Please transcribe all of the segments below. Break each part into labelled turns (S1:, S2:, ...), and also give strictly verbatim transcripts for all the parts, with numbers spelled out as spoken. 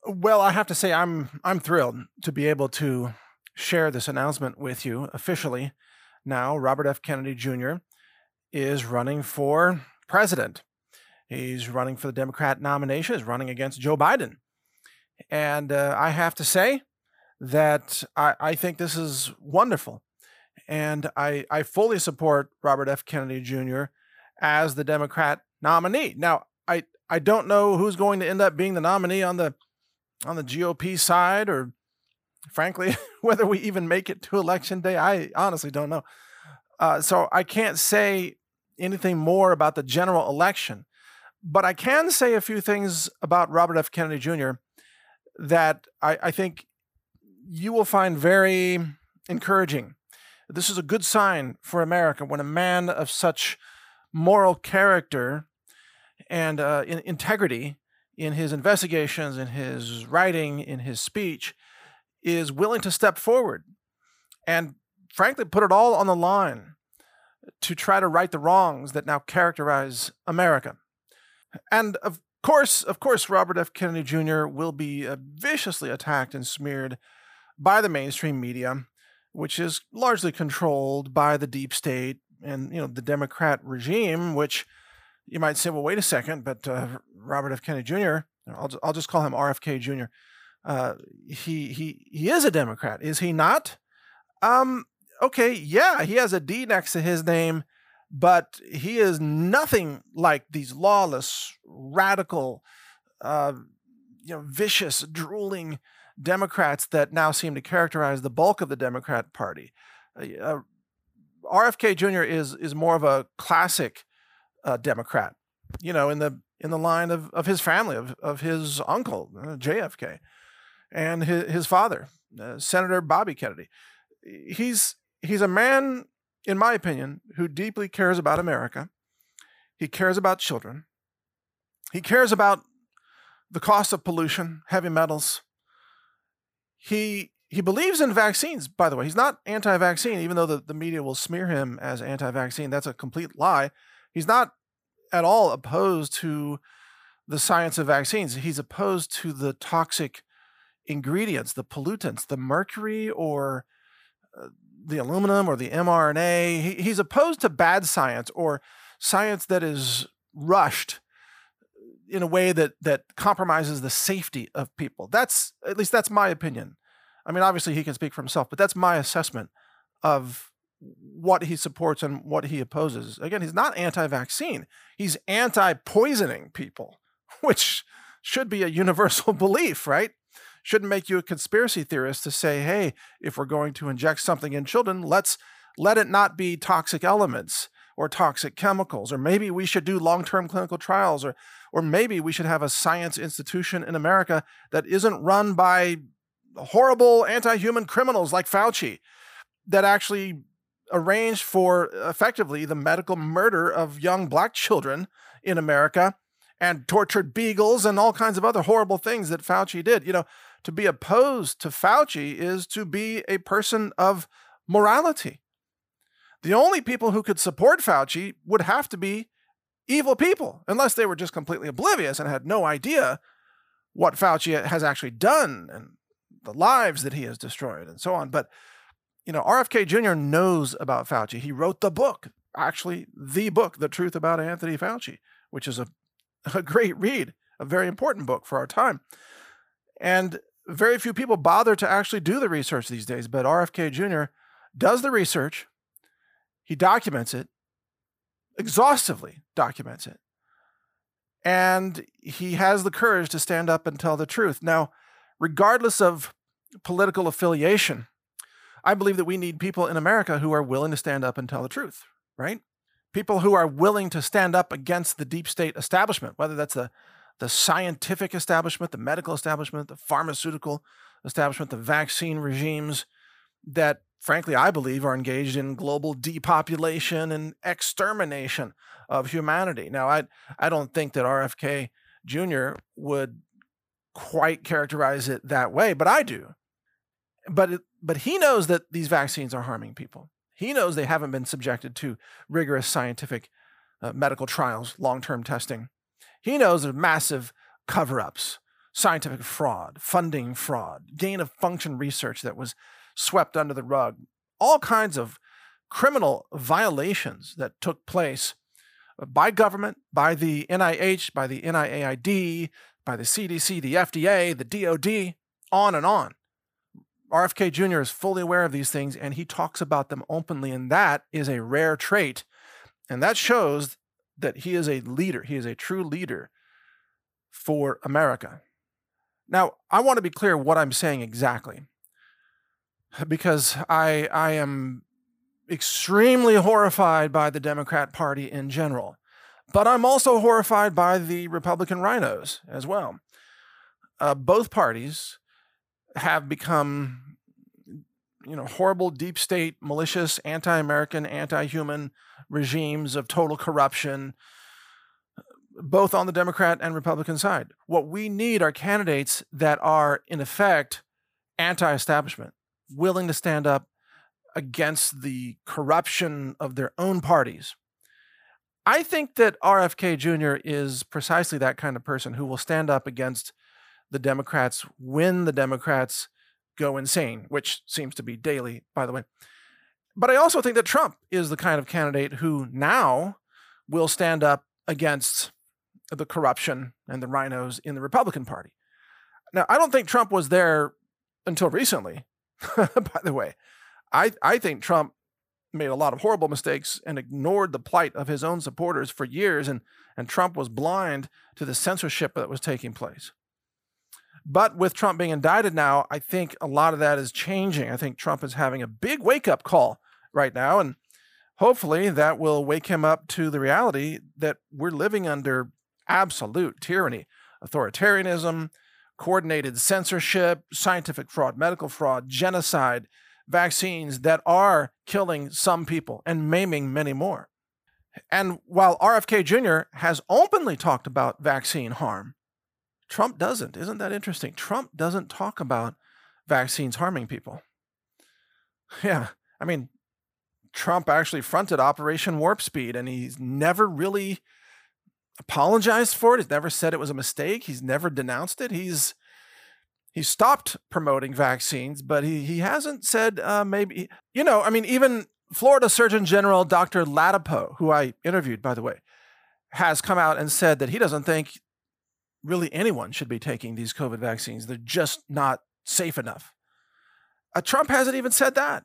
S1: Well, I have to say I'm I'm thrilled to be able to share this announcement with you officially. Now, Robert F. Kennedy Junior is running for president. He's running for the Democrat nomination, is running against Joe Biden. And uh, I have to say that I, I think this is wonderful. And I, I fully support Robert F. Kennedy Junior as the Democrat nominee. Now, I, I don't know who's going to end up being the nominee on the on the G O P side, or frankly, whether we even make it to election day. I honestly don't know. Uh, so I can't say anything more about the general election, but I can say a few things about Robert F. Kennedy Junior that I, I think you will find very encouraging. This is a good sign for America when a man of such moral character and uh, in integrity in his investigations, in his writing, in his speech, is willing to step forward and frankly put it all on the line to try to right the wrongs that now characterize America. And of course, of course, Robert F. Kennedy Junior will be uh, viciously attacked and smeared by the mainstream media, which is largely controlled by the deep state and, you know, the Democrat regime, which you might say, well, wait a second, but uh, Robert F. Kennedy Junior, I'll, I'll just call him R F K Junior, uh, he, he, he is a Democrat, is he not? Um, okay, yeah, he has a D next to his name, but he is nothing like these lawless, radical, uh, you know, vicious, drooling Democrats that now seem to characterize the bulk of the Democrat Party. Uh, R F K Junior is is more of a classic uh, Democrat, you know, in the in the line of, of his family, of of his uncle uh, J F K, and his, his father, uh, Senator Bobby Kennedy. He's he's a man, in my opinion, who deeply cares about America. He cares about children. He cares about the cost of pollution, heavy metals. He he believes in vaccines, by the way. He's not anti-vaccine, even though the, the media will smear him as anti-vaccine. That's a complete lie. He's not at all opposed to the science of vaccines. He's opposed to the toxic ingredients, the pollutants, the mercury or uh, the aluminum or the mRNA. He, he's opposed to bad science or science that is rushed in a way that that compromises the safety of people. That's, at least that's my opinion. I mean, obviously he can speak for himself, but that's my assessment of what he supports and what he opposes. Again, he's not anti-vaccine. He's anti-poisoning people, which should be a universal belief, right? Shouldn't make you a conspiracy theorist to say, hey, if we're going to inject something in children, let's let it not be toxic elements or toxic chemicals, or maybe we should do long-term clinical trials, or or maybe we should have a science institution in America that isn't run by horrible anti-human criminals like Fauci, that actually arranged for effectively the medical murder of young black children in America and tortured beagles and all kinds of other horrible things that Fauci did. You know, to be opposed to Fauci is to be a person of morality. The only people who could support Fauci would have to be evil people, unless they were just completely oblivious and had no idea what Fauci has actually done and the lives that he has destroyed and so on. But, you know, R F K Junior knows about Fauci. He wrote the book, actually the book, The Truth About Anthony Fauci, which is a, a great read, a very important book for our time. And very few people bother to actually do the research these days, but R F K Junior does the research. He documents it, exhaustively documents it. And he has the courage to stand up and tell the truth. Now, regardless of political affiliation, I believe that we need people in America who are willing to stand up and tell the truth, right? People who are willing to stand up against the deep state establishment, whether that's the, the scientific establishment, the medical establishment, the pharmaceutical establishment, the vaccine regimes that, frankly, I believe are engaged in global depopulation and extermination of humanity. Now, I I don't think that R F K Junior would quite characterize it that way, but I do. But it, but he knows that these vaccines are harming people. He knows they haven't been subjected to rigorous scientific uh, medical trials, long-term testing. He knows there's massive cover-ups, scientific fraud, funding fraud, gain of function research that was swept under the rug, all kinds of criminal violations that took place by government, by the N I H, by the N I A I D, by the C D C, the F D A, the D O D, on and on. R F K Junior is fully aware of these things, and he talks about them openly, and that is a rare trait. And that shows that he is a leader. He is a true leader for America. Now, I want to be clear what I'm saying exactly, because I, I am extremely horrified by the Democrat Party in general, but I'm also horrified by the Republican rhinos as well. Uh, both parties have become, you know, horrible, deep state, malicious, anti-American, anti-human regimes of total corruption, both on the Democrat and Republican side. What we need are candidates that are, in effect, anti-establishment, willing to stand up against the corruption of their own parties. I think that R F K Junior is precisely that kind of person who will stand up against the Democrats when the Democrats go insane, which seems to be daily, by the way. But I also think that Trump is the kind of candidate who now will stand up against the corruption and the rhinos in the Republican Party. Now, I don't think Trump was there until recently, by the way. I, I think Trump made a lot of horrible mistakes and ignored the plight of his own supporters for years, and, and Trump was blind to the censorship that was taking place. But with Trump being indicted now, I think a lot of that is changing. I think Trump is having a big wake-up call right now, and hopefully that will wake him up to the reality that we're living under absolute tyranny, authoritarianism, coordinated censorship, scientific fraud, medical fraud, genocide, vaccines that are killing some people and maiming many more. And while R F K Junior has openly talked about vaccine harm, Trump doesn't. Isn't that interesting? Trump doesn't talk about vaccines harming people. Yeah, I mean, Trump actually fronted Operation Warp Speed, and he's never really apologized for it. He's never said it was a mistake. He's never denounced it. He's he stopped promoting vaccines, but he he hasn't said uh, maybe, you know, I mean, even Florida Surgeon General Doctor Ladapo, who I interviewed, by the way, has come out and said that he doesn't think really anyone should be taking these COVID vaccines. They're just not safe enough. Uh, Trump hasn't even said that.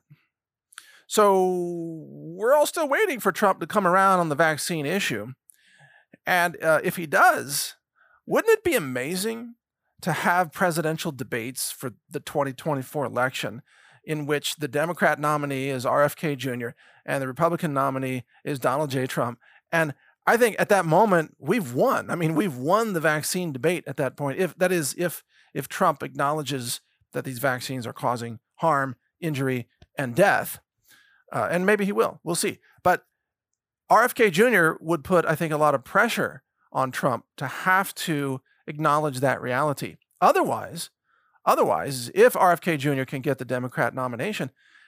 S1: So we're all still waiting for Trump to come around on the vaccine issue. And uh, if he does, wouldn't it be amazing to have presidential debates for the twenty twenty-four election in which the Democrat nominee is R F K Junior and the Republican nominee is Donald J. Trump? And I think at that moment, we've won. I mean, we've won the vaccine debate at that point. If that is, if if Trump acknowledges that these vaccines are causing harm, injury, and death, uh, and maybe he will. We'll see. But R F K Junior would put, I think, a lot of pressure on Trump to have to acknowledge that reality. Otherwise, otherwise, if R F K Junior can get the Democrat nomination,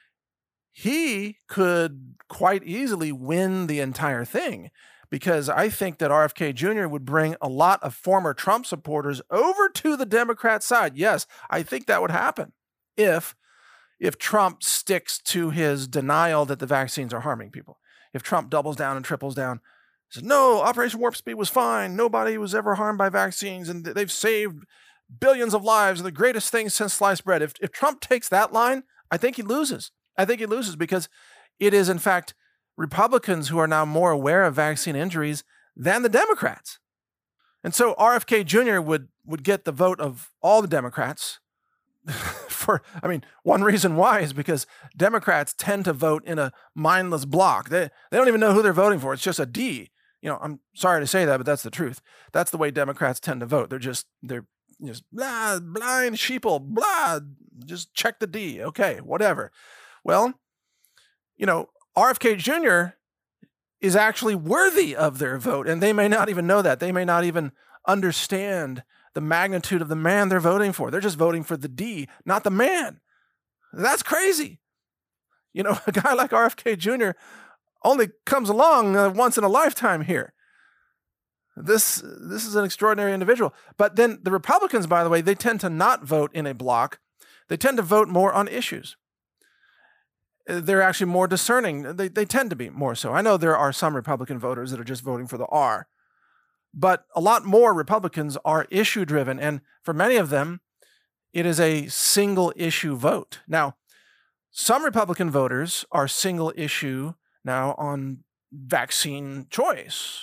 S1: he could quite easily win the entire thing. Because I think that R F K Junior would bring a lot of former Trump supporters over to the Democrat side. Yes, I think that would happen if, if Trump sticks to his denial that the vaccines are harming people. If Trump doubles down and triples down, says, no, Operation Warp Speed was fine. Nobody was ever harmed by vaccines, and they've saved billions of lives, and the greatest thing since sliced bread. If, if Trump takes that line, I think he loses. I think he loses because it is, in fact, Republicans who are now more aware of vaccine injuries than the Democrats. And so R F K Junior would, would get the vote of all the Democrats. For, I mean, one reason why is because Democrats tend to vote in a mindless block. They, they don't even know who they're voting for. It's just a D. You know, I'm sorry to say that, but that's the truth. That's the way Democrats tend to vote. They're just, they're just blah, blind sheeple, blah, just check the D. Okay, whatever. Well, you know, R F K Junior is actually worthy of their vote, and they may not even know that. They may not even understand the magnitude of the man they're voting for. They're just voting for the D, not the man. That's crazy. You know, a guy like R F K Junior only comes along uh, once in a lifetime here. This this is an extraordinary individual. But then the Republicans, by the way, they tend to not vote in a block. They tend to vote more on issues. They're actually more discerning. They, they tend to be more so. I know there are some Republican voters that are just voting for the R, but a lot more Republicans are issue-driven, and for many of them, it is a single-issue vote. Now, some Republican voters are single-issue now on vaccine choice,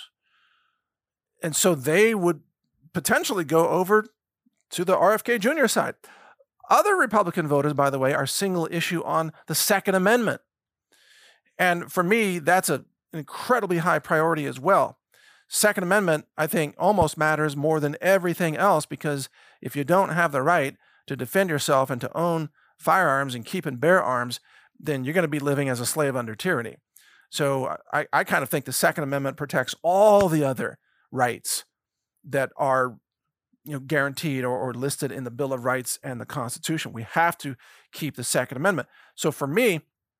S1: and so they would potentially go over to the R F K Junior side. Other Republican voters, by the way, are single issue on the Second Amendment. And for me, that's a, an incredibly high priority as well. Second Amendment, I think, almost matters more than everything else, because if you don't have the right to defend yourself and to own firearms and keep and bear arms, then you're going to be living as a slave under tyranny. So I, I kind of think the Second Amendment protects all the other rights that are you know, guaranteed or, or listed in the Bill of Rights and the Constitution. We have to keep the Second Amendment. So for me,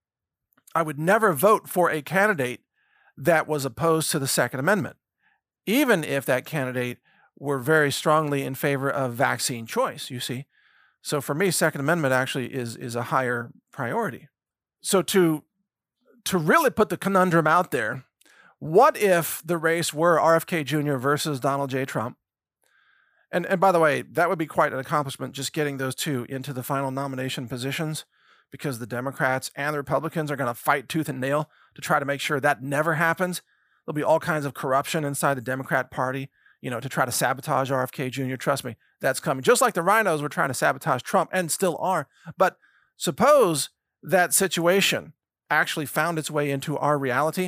S1: I would never vote for a candidate that was opposed to the Second Amendment, even if that candidate were very strongly in favor of vaccine choice, you see. So for me, Second Amendment actually is, is a higher priority. So to, to really put the conundrum out there, what if the race were R F K Junior versus Donald J. Trump? And, and by the way, that would be quite an accomplishment, just getting those two into the final nomination positions, because the Democrats and the Republicans are going to fight tooth and nail to try to make sure that never happens. There'll be all kinds of corruption inside the Democrat Party, you know, to try to sabotage R F K Junior Trust me, that's coming. Just like the rhinos were trying to sabotage Trump and still are. But suppose that situation actually found its way into our reality.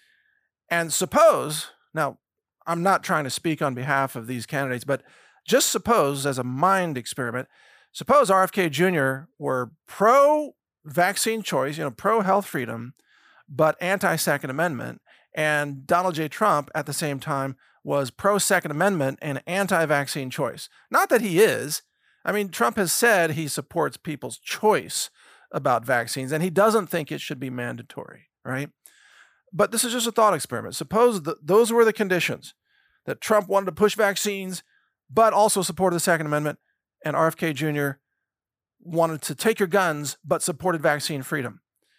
S1: And suppose, now, I'm not trying to speak on behalf of these candidates, but just suppose, as a mind experiment, suppose R F K Junior were pro-vaccine choice, you know, pro-health freedom, but anti-Second Amendment, and Donald J. Trump at the same time was pro-Second Amendment and anti-vaccine choice. Not that he is. I mean, Trump has said he supports people's choice about vaccines, and he doesn't think it should be mandatory, right? But this is just a thought experiment. Suppose th- those were the conditions, that Trump wanted to push vaccines, but also supported the Second Amendment, and R F K Junior wanted to take your guns, but supported vaccine freedom.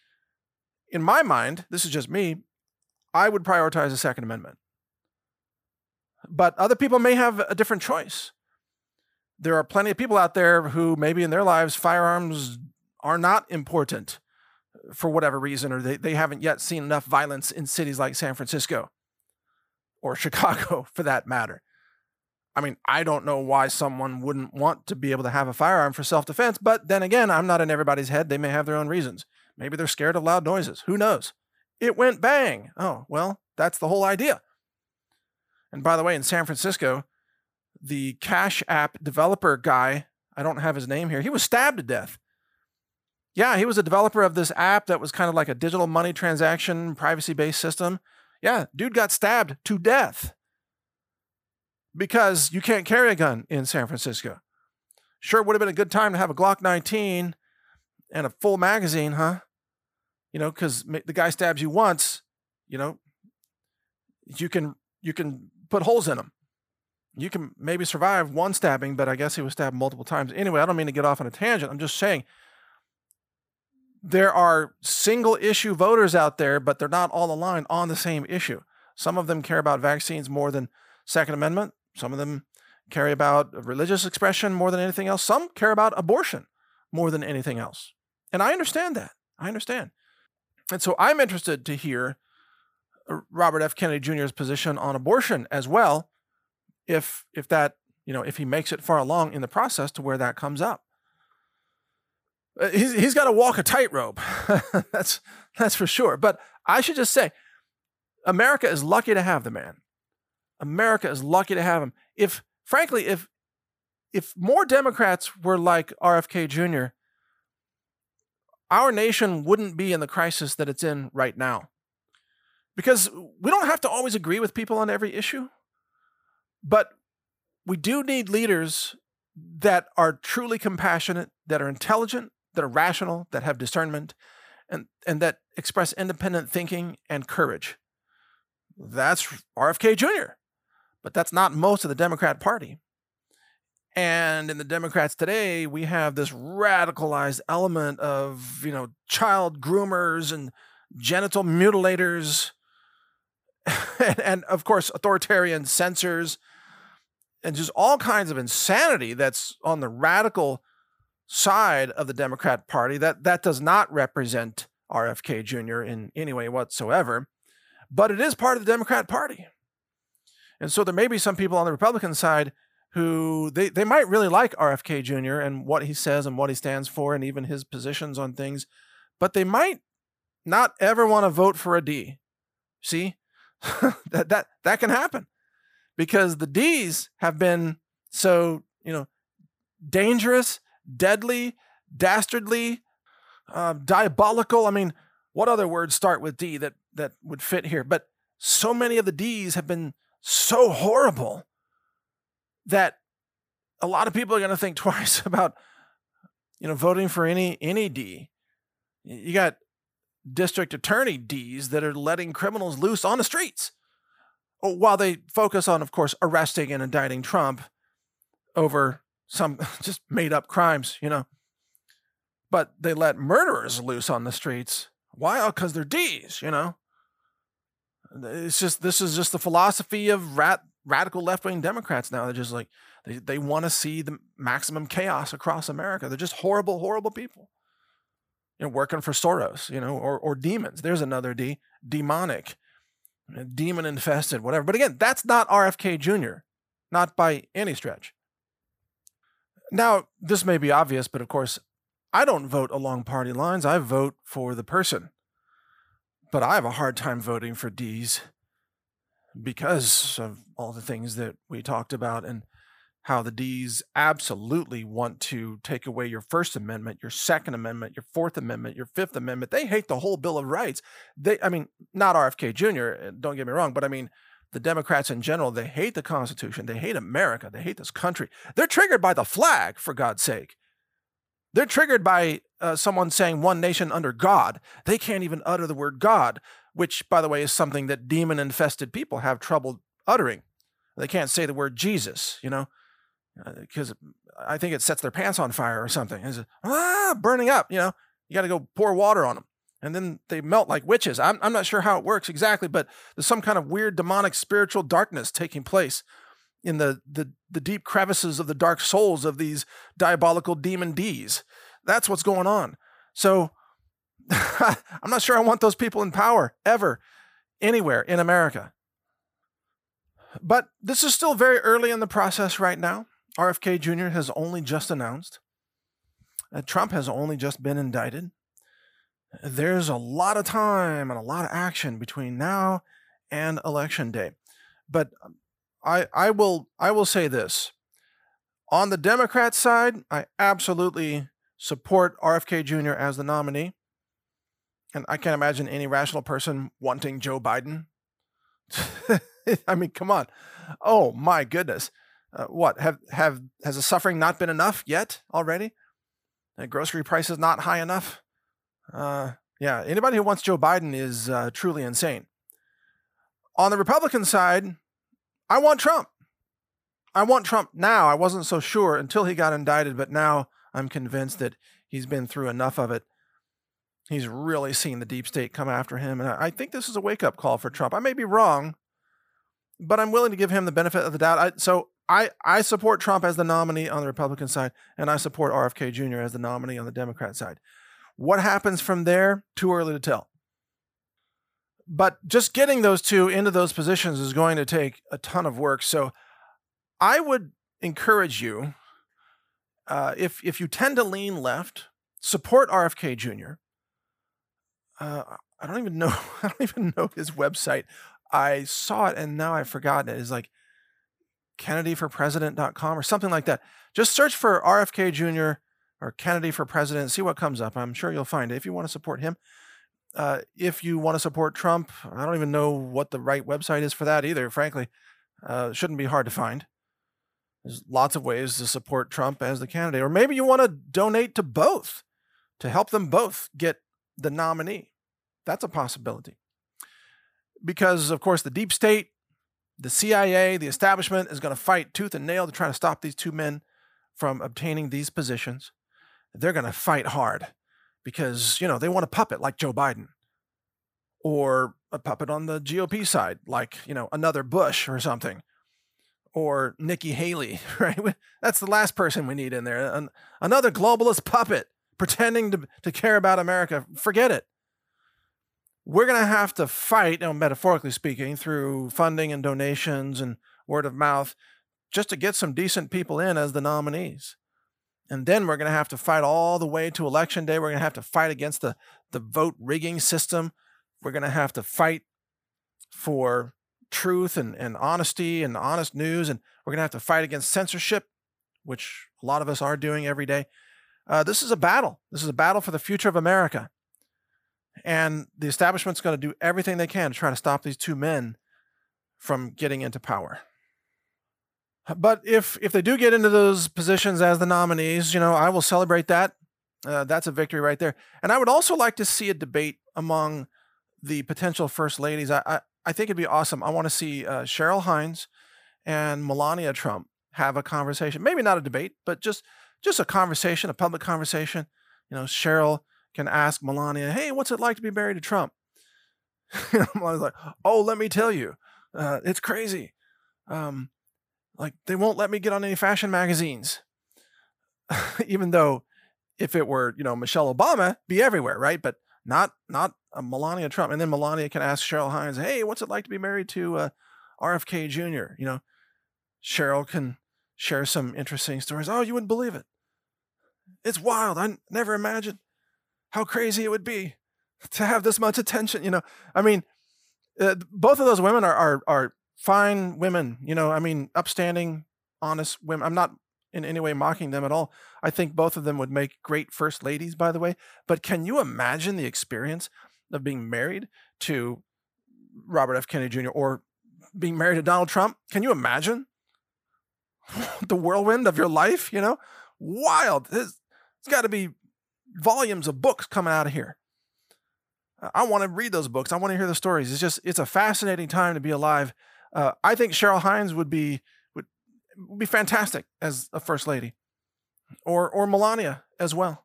S1: In my mind, this is just me, I would prioritize the Second Amendment. But other people may have a different choice. There are plenty of people out there who maybe in their lives, firearms are not important for whatever reason, or they, they haven't yet seen enough violence in cities like San Francisco or Chicago for that matter. I mean, I don't know why someone wouldn't want to be able to have a firearm for self-defense, but then again, I'm not in everybody's head. They may have their own reasons. Maybe they're scared of loud noises. Who knows? It went bang. Oh, well, that's the whole idea. And by the way, in San Francisco, the Cash App developer guy, I don't have his name here, he was stabbed to death. Yeah, he was a developer of this app that was kind of like a digital money transaction, privacy-based system. Yeah, dude got stabbed to death because you can't carry a gun in San Francisco. Sure, it would have been a good time to have a Glock nineteen and a full magazine, huh? You know, because the guy stabs you once, you know, you can you can put holes in him. You can maybe survive one stabbing, but I guess he was stabbed multiple times. Anyway, I don't mean to get off on a tangent. I'm just saying there are single issue voters out there, but they're not all aligned on the same issue. Some of them care about vaccines more than Second Amendment. Some of them care about religious expression more than anything else. Some care about abortion more than anything else. And I understand that. I understand. And so I'm interested to hear Robert F. Kennedy Junior's position on abortion as well, if if that, you know, if he makes it far along in the process to where that comes up. Uh, he's he's got to walk a tightrope. that's that's for sure. But I should just say, America is lucky to have the man. America is lucky to have him. If, frankly, if if more Democrats were like R F K Junior, our nation wouldn't be in the crisis that it's in right now. Because we don't have to always agree with people on every issue, but we do need leaders that are truly compassionate, that are intelligent, that are rational, that have discernment, and, and that express independent thinking and courage. That's R F K Junior But that's not most of the Democrat Party. And in the Democrats today, we have this radicalized element of, you know, child groomers and genital mutilators, and, and of course, authoritarian censors, and just all kinds of insanity that's on the radical side of the Democrat Party. That that does not represent R F K Junior in any way whatsoever, but it is part of the Democrat Party. And so there may be some people on the Republican side who they, they might really like R F K Junior and what he says and what he stands for and even his positions on things, but they might not ever want to vote for a D. See, that, that, that can happen because the Ds have been so, you know, dangerous, deadly, dastardly, uh, diabolical. I mean, what other words start with D that, that would fit here? But so many of the Ds have been so horrible that a lot of people are going to think twice about, you know, voting for any any D. You got district attorney Ds that are letting criminals loose on the streets, while they focus on, of course, arresting and indicting Trump over some just made up crimes, you know. But they let murderers loose on the streets. Why? Because they're Ds, you know. It's just this is just the philosophy of rat. Radical left-wing Democrats now. They're just like, they, they want to see the maximum chaos across America. They're just horrible, horrible people. You know, working for Soros, you know, or or demons. There's another D, demonic, demon-infested, whatever. But again, that's not R F K Junior, not by any stretch. Now, this may be obvious, but of course, I don't vote along party lines. I vote for the person. But I have a hard time voting for Ds, because of all the things that we talked about and how the Ds absolutely want to take away your First Amendment, your Second Amendment, your Fourth Amendment, your Fifth Amendment. They hate the whole Bill of Rights. They, I mean, not R F K Junior, don't get me wrong, but I mean, the Democrats in general, they hate the Constitution. They hate America. They hate this country. They're triggered by the flag, for God's sake. They're triggered by uh, someone saying one nation under God. They can't even utter the word God, which, by the way, is something that demon-infested people have trouble uttering. They can't say the word Jesus, you know, because uh, I think it sets their pants on fire or something. It's ah, burning up, you know. You got to go pour water on them, and then they melt like witches. I'm, I'm not sure how it works exactly, but there's some kind of weird demonic spiritual darkness taking place in the, the, the deep crevices of the dark souls of these diabolical demon Ds. That's what's going on. So I'm not sure I want those people in power ever, anywhere in America. But this is still very early in the process right now. R F K Junior has only just announced. Uh, Trump has only just been indicted. There's a lot of time and a lot of action between now and Election Day. But I, I will I will say this. On the Democrat side, I absolutely support R F K Junior as the nominee. And I can't imagine any rational person wanting Joe Biden. I mean, come on. Oh, my goodness. Uh, what? Have have has the suffering not been enough yet already? The grocery prices not high enough? Uh, yeah, anybody who wants Joe Biden is uh, truly insane. On the Republican side, I want Trump. I want Trump now. I wasn't so sure until he got indicted, but now I'm convinced that he's been through enough of it. He's really seen the deep state come after him. And I think this is a wake-up call for Trump. I may be wrong, but I'm willing to give him the benefit of the doubt. I, so I, I support Trump as the nominee on the Republican side, and I support R F K Junior as the nominee on the Democrat side. What happens from there? Too early to tell. But just getting those two into those positions is going to take a ton of work. So I would encourage you, uh, if if you tend to lean left, support R F K Junior Uh, I don't even know. I don't even know his website. I saw it and now I've forgotten it. It's like Kennedy for President dot com or something like that. Just search for R F K Junior or Kennedy for President. See what comes up. I'm sure you'll find it if you want to support him. Uh, if you want to support Trump, I don't even know what the right website is for that either, frankly. Uh, it shouldn't be hard to find. There's lots of ways to support Trump as the candidate. Or maybe you want to donate to both to help them both get the nominee. That's a possibility. Because, of course, the deep state The C I A, the establishment, is going to fight tooth and nail to try to stop these two men from obtaining these positions. They're going to fight hard because, you know, they want a puppet like Joe Biden, or a puppet on the G O P side, like, you know, another Bush or something, or Nikki Haley, right? That's the last person we need in there. An- another globalist puppet pretending to, to care about America. Forget it. We're going to have to fight, you know, metaphorically speaking, through funding and donations and word of mouth, just to get some decent people in as the nominees. And then we're going to have to fight all the way to election day. We're going to have to fight against the, the vote rigging system. We're going to have to fight for truth and, and honesty and honest news. And we're going to have to fight against censorship, which a lot of us are doing every day. Uh, this is a battle. This is a battle for the future of America. And the establishment's going to do everything they can to try to stop these two men from getting into power. But if if they do get into those positions as the nominees, you know, I will celebrate that. Uh, that's a victory right there. And I would also like to see a debate among the potential first ladies. I I, I think it'd be awesome. I want to see uh, Cheryl Hines and Melania Trump have a conversation. Maybe not a debate, but just just a conversation, a public conversation. You know, Cheryl can ask Melania, "Hey, what's it like to be married to Trump?" Melania's like, "Oh, let me tell you, uh, it's crazy. Um, like they won't let me get on any fashion magazines, even though if it were, you know, Michelle Obama, be everywhere, right? But not not a Melania Trump." And then Melania can ask Cheryl Hines, "Hey, what's it like to be married to uh, R F K Junior?" You know, Cheryl can share some interesting stories. "Oh, you wouldn't believe it. It's wild. I never imagined how crazy it would be to have this much attention." You know, I mean, uh, both of those women are, are, are fine women, you know, I mean, upstanding, honest women. I'm not in any way mocking them at all. I think both of them would make great first ladies, by the way. But can you imagine the experience of being married to Robert F. Kennedy Junior or being married to Donald Trump? Can you imagine the whirlwind of your life? You know, wild. There's, there's got to be volumes of books coming out of here. I want to read those books. I want to hear the stories. It's just, it's a fascinating time to be alive. Uh, I think Cheryl Hines would be would, would be fantastic as a first lady, or or Melania as well.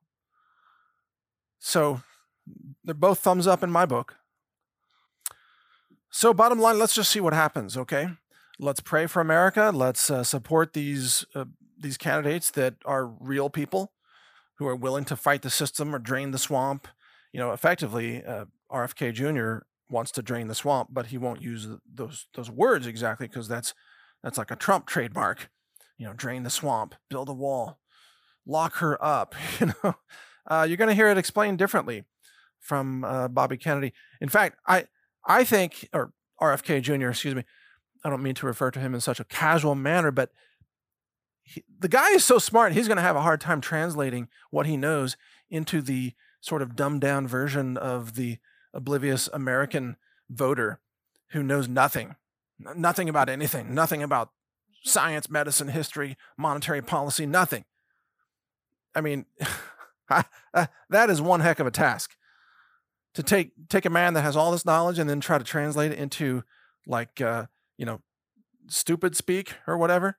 S1: So they're both thumbs up in my book. So bottom line, let's just see what happens. Okay, let's pray for America. Let's uh, support these uh, these candidates that are real people who are willing to fight the system or drain the swamp. You know, effectively, uh, R F K Junior wants to drain the swamp, but he won't use those those words exactly because that's that's like a Trump trademark. You know, drain the swamp, build a wall, lock her up. You know, uh, you're going to hear it explained differently from uh, Bobby Kennedy. In fact, I I think, or R F K Junior, excuse me, I don't mean to refer to him in such a casual manner, but he, the guy is so smart, he's going to have a hard time translating what he knows into the sort of dumbed down version of the oblivious American voter who knows nothing, nothing about anything, nothing about science, medicine, history, monetary policy, nothing. I mean, that is one heck of a task to take, take a man that has all this knowledge and then try to translate it into like, uh, you know, stupid speak or whatever.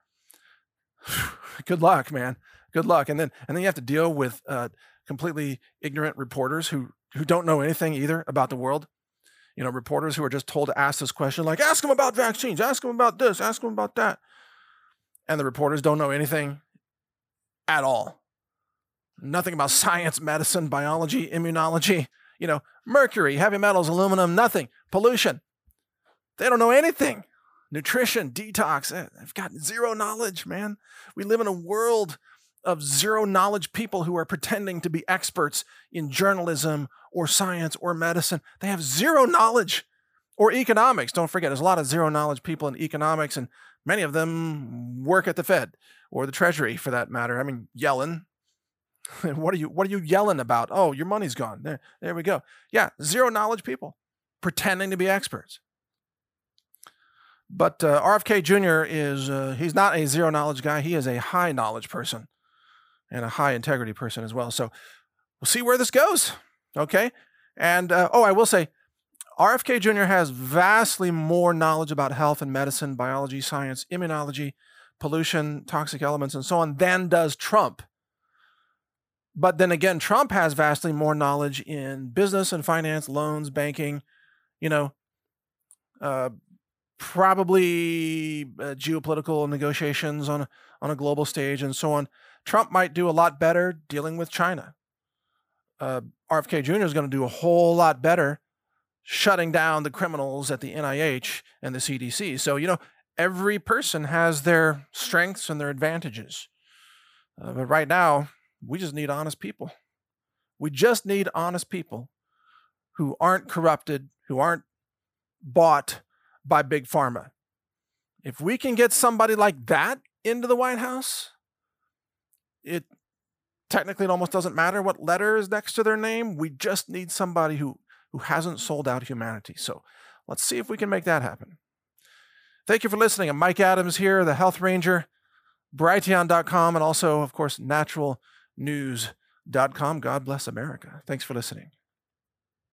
S1: Good luck, man. Good luck. And then, and then you have to deal with, uh, completely ignorant reporters who, who don't know anything either about the world. You know, reporters who are just told to ask this question, like, ask them about vaccines, ask them about this, ask them about that. And the reporters don't know anything at all. Nothing about science, medicine, biology, immunology, you know, mercury, heavy metals, aluminum, nothing. Pollution. They don't know anything. Nutrition, detox. They've got zero knowledge, man. We live in a world of zero knowledge people who are pretending to be experts in journalism or science or medicine. They have zero knowledge, or economics. Don't forget, there's a lot of zero knowledge people in economics, and many of them work at the Fed or the Treasury for that matter. I mean, Yellen. What are you, what are you yelling about? Oh, your money's gone. There, there we go. Yeah. Zero knowledge people pretending to be experts. But uh, R F K Junior is, uh, he's not a zero knowledge guy. He is a high knowledge person and a high integrity person as well. So we'll see where this goes. Okay. And, uh, oh, I will say, R F K Junior has vastly more knowledge about health and medicine, biology, science, immunology, pollution, toxic elements, and so on than does Trump. But then again, Trump has vastly more knowledge in business and finance, loans, banking, you know, uh, probably uh, geopolitical negotiations on, on a global stage and so on. Trump might do a lot better dealing with China. Uh, R F K Junior is going to do a whole lot better shutting down the criminals at the N I H and the C D C. So, you know, every person has their strengths and their advantages. Uh, but right now, we just need honest people. We just need honest people who aren't corrupted, who aren't bought by Big Pharma. If we can get somebody like that into the White House, it technically it almost doesn't matter what letter is next to their name. We just need somebody who, who hasn't sold out humanity. So let's see if we can make that happen. Thank you for listening. I'm Mike Adams here, the Health Ranger, Brighteon dot com, and also, of course, natural news dot com. God bless America. Thanks for listening.